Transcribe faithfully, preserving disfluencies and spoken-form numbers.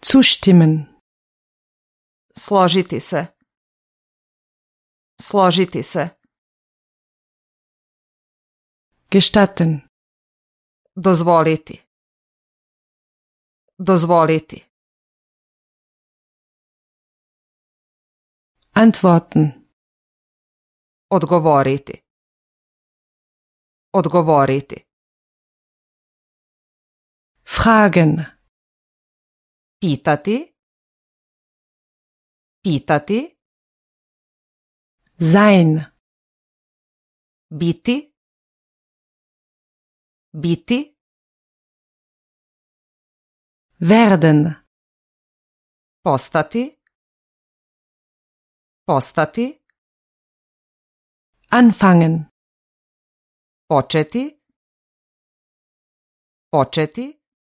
Zustimmen. Složiti se. Složiti se. Gestatten. Dozvoliti. Dozvoliti. Antworten. Odgovoriti. Odgovoriti. Fragen. Pitati. Pitati. Sein. Biti. Biti. Werden. Postati. Postati. Anfangen. Početi. Početi.